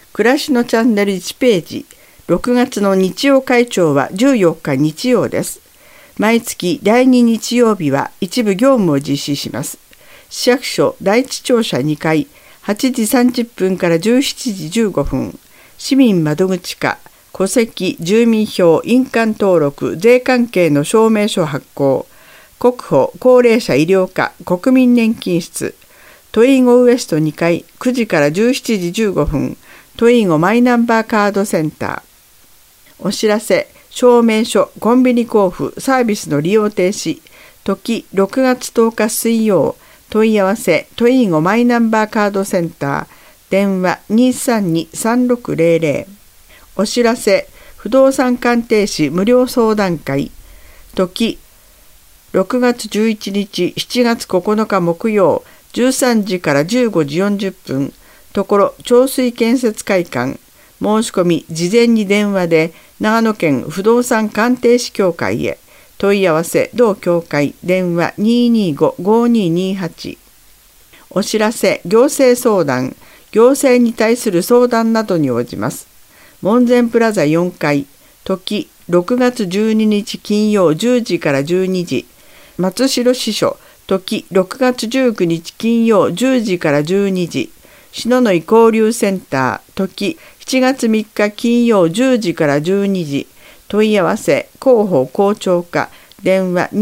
暮らしのチャンネル1ページ。6月の日曜会長は14日日曜です。毎月第2日曜日は一部業務を実施します。市役所第一庁舎2階、8時30分から17時15分。市民窓口課、戸籍、住民票、印鑑登録、税関係の証明書発行。国保、高齢者医療課、国民年金室。トインゴウエスト2階、9時から17時15分。トインゴマイナンバーカードセンター。お知らせ、証明書、コンビニ交付、サービスの利用停止。時、6月10日水曜。問い合わせ、トインゴマイナンバーカードセンター。電話 232-3600。お知らせ、不動産鑑定士無料相談会。時、6月11日、7月9日木曜、13時から15時40分。ところ、長水建設会館。申し込み、事前に電話で、長野県不動産鑑定士協会へ。問い合わせ、同協会、電話 225-5228。お知らせ、行政相談。行政に対する相談などに応じます。門前プラザ4階。時、6月12日金曜10時から12時。松代支所。時、6月19日金曜10時から12時。篠ノ井交流センター。時、7月3日金曜10時から12時。問い合わせ、広報校長課。電話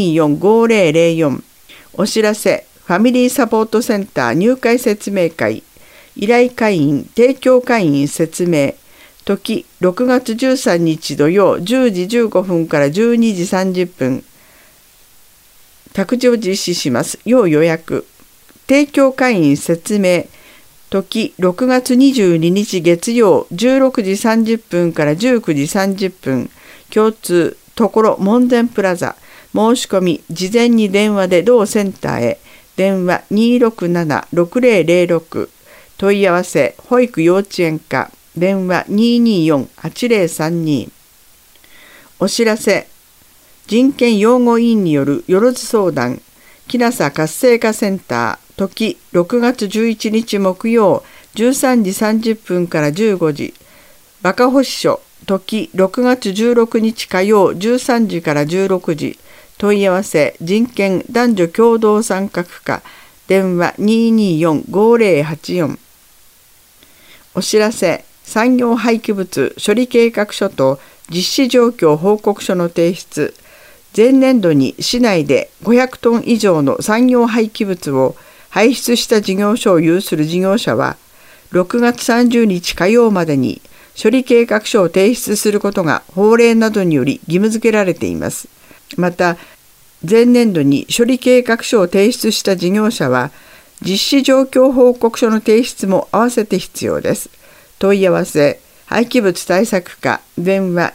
224-5004。お知らせ、ファミリーサポートセンター入会説明会。依頼会員、提供会員説明。時、6月13日土曜10時15分から12時30分。託児を実施します。要予約。提供会員説明。時、6月22日月曜16時30分から19時30分。共通、ところ門前プラザ。申し込み、事前に電話で同センターへ。電話 267-6006。問い合わせ、保育幼稚園課。電話 224-8032。お知らせ、人権擁護委員によるよろず相談。きなさ活性化センター。時、6月11日木曜13時30分から15時。バカ保支所。時、6月16日火曜13時から16時。問い合わせ、人権男女共同参画課。電話 224-5084。お知らせ、産業廃棄物処理計画書と実施状況報告書の提出。前年度に市内で500トン以上の産業廃棄物を排出した事業所を有する事業者は、6月30日火曜までに処理計画書を提出することが法令などにより義務付けられています。また、前年度に処理計画書を提出した事業者は、実施状況報告書の提出も合わせて必要です。問い合わせ、廃棄物対策課、電話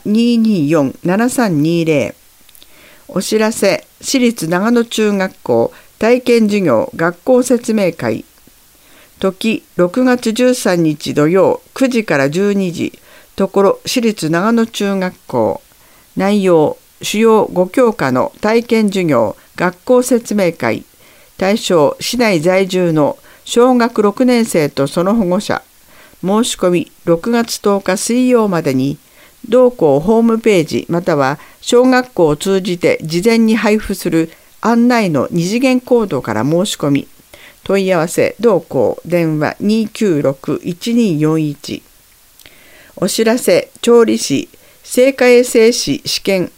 224-7320。お知らせ、私立長野中学校体験授業学校説明会。時、6月13日土曜9時から12時。ところ、私立長野中学校。内容、主要5教科の体験授業学校説明会。対象、市内在住の小学6年生とその保護者。申し込み6月10日水曜までに、同校ホームページまたは小学校を通じて事前に配布する案内の二次元コードから申し込み。問い合わせ、同校、電話 296-1241。お知らせ、調理師、生化衛生士試験。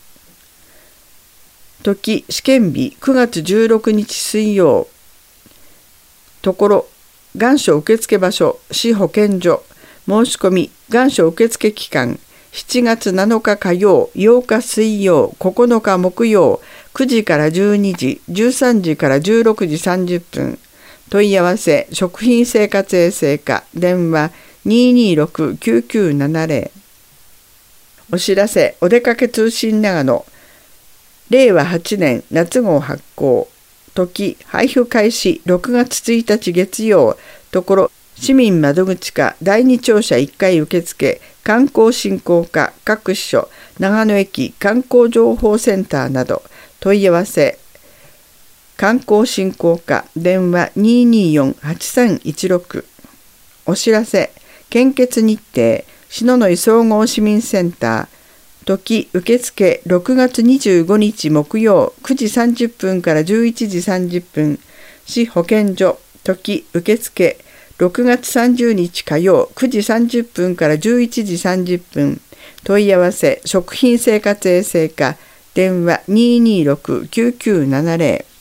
時、試験日9月16日水曜。ところ、願書受付場所、市保健所。申し込み、願書受付期間、7月7日火曜、8日水曜、9日木曜、9時から12時、13時から16時30分。問い合わせ、食品生活衛生課、電話 226-9970。お知らせ、お出かけ通信長野。令和8年夏号発行。時、配布開始6月1日月曜。ところ、市民窓口課第2庁舎1階受付、観光振興課各支所、長野駅観光情報センターなど。問い合わせ、観光振興課電話 224-8316。お知らせ、 献血日程、篠ノ井総合市民センター、時受付6月25日木曜9時30分から11時30分、市保健所、時受付6月30日火曜9時30分から11時30分、問い合わせ食品生活衛生課、電話226-9970